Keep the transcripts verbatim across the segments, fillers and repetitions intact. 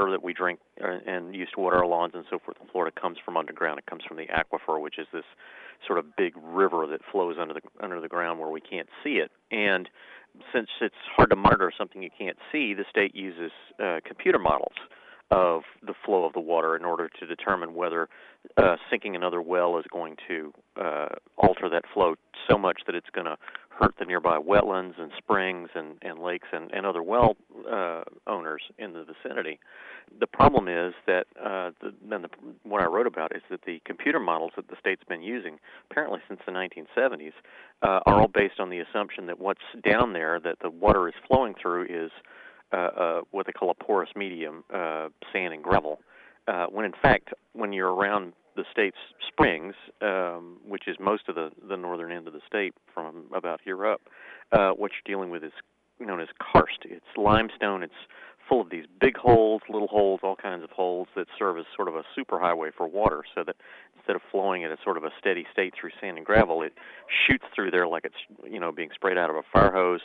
water that we drink uh, and use to water our lawns and so forth in Florida comes from underground. It comes from the aquifer, which is this sort of big river that flows under the under the ground where we can't see it. And since it's hard to monitor something you can't see, the state uses uh, computer models of the flow of the water in order to determine whether uh, sinking another well is going to uh, alter that flow so much that it's going to hurt the nearby wetlands and springs and, and lakes and, and other well uh, owners in the vicinity. The problem is that, uh, the, and the, what I wrote about is that the computer models that the state's been using, apparently since the nineteen seventies, uh, are all based on the assumption that what's down there, that the water is flowing through, is uh, uh, what they call a porous medium, uh, sand and gravel, uh, when in fact, when you're around the state's springs, um, which is most of the, the northern end of the state from about here up, uh, what you're dealing with is known as karst. It's limestone. It's full of these big holes, little holes, all kinds of holes that serve as sort of a superhighway for water, so that instead of flowing at a sort of a steady state through sand and gravel, it shoots through there like it's, you know, being sprayed out of a fire hose.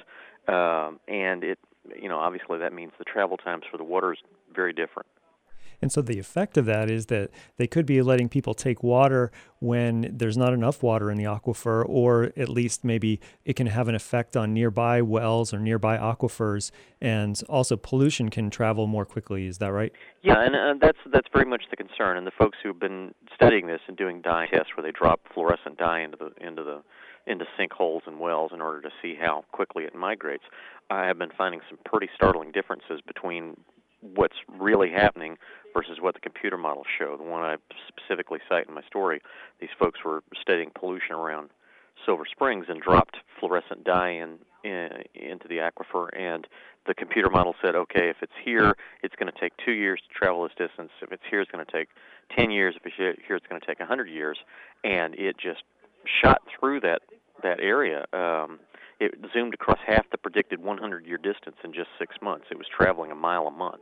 Um, and it, you know, obviously that means the travel times for the water is very different. And so the effect of that is that they could be letting people take water when there's not enough water in the aquifer, or at least maybe it can have an effect on nearby wells or nearby aquifers, and also pollution can travel more quickly. Is that right? Yeah, and uh, that's that's very much the concern. And the folks who've been studying this and doing dye tests where they drop fluorescent dye into the into the into sinkholes and wells in order to see how quickly it migrates, I have been finding some pretty startling differences between what's really happening versus what the computer models show. The one I specifically cite in my story, these folks were studying pollution around Silver Springs and dropped fluorescent dye in, in into the aquifer, and the computer model said, okay, if it's here, it's going to take two years to travel this distance. If it's here, it's going to take ten years. If it's here, it's going to take one hundred years. And it just shot through that, that area. Um, it zoomed across half the predicted hundred-year distance in just six months. It was traveling a mile a month.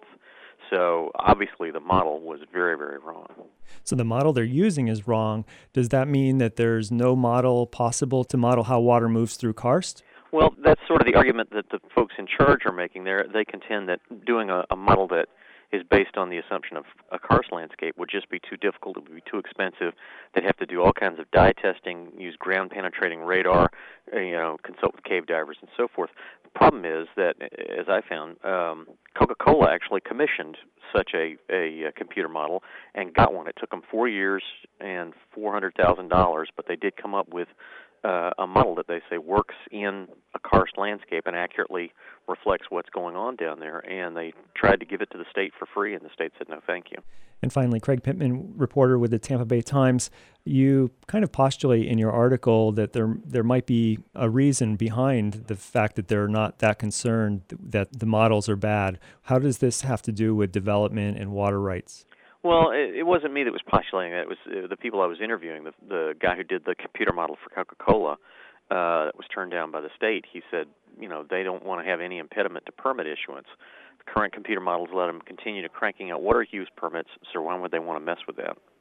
So obviously the model was very, very wrong. So the model they're using is wrong. Does that mean that there's no model possible to model how water moves through karst? Well, that's sort of the argument that the folks in charge are making there. They contend that doing a, a model that is based on the assumption of a karst landscape would just be too difficult, it would be too expensive. They'd have to do all kinds of dye testing, use ground-penetrating radar, uh, you know, consult with cave divers and so forth. The problem is that, as I found, um, Coca-Cola actually commissioned such a, a, a computer model and got one. It took them four years and four hundred thousand dollars, but they did come up with Uh, a model that they say works in a karst landscape and accurately reflects what's going on down there. And they tried to give it to the state for free, and the state said, no, thank you. And finally, Craig Pittman, reporter with the Tampa Bay Times, you kind of postulate in your article that there there might be a reason behind the fact that they're not that concerned that the models are bad. How does this have to do with development and water rights? Well, it, it wasn't me that was postulating that. It was uh, the people I was interviewing. The, the guy who did the computer model for Coca-Cola uh, that was turned down by the state, he said, you know, they don't want to have any impediment to permit issuance. The current computer models let them continue to cranking out water use permits, so why would they want to mess with that?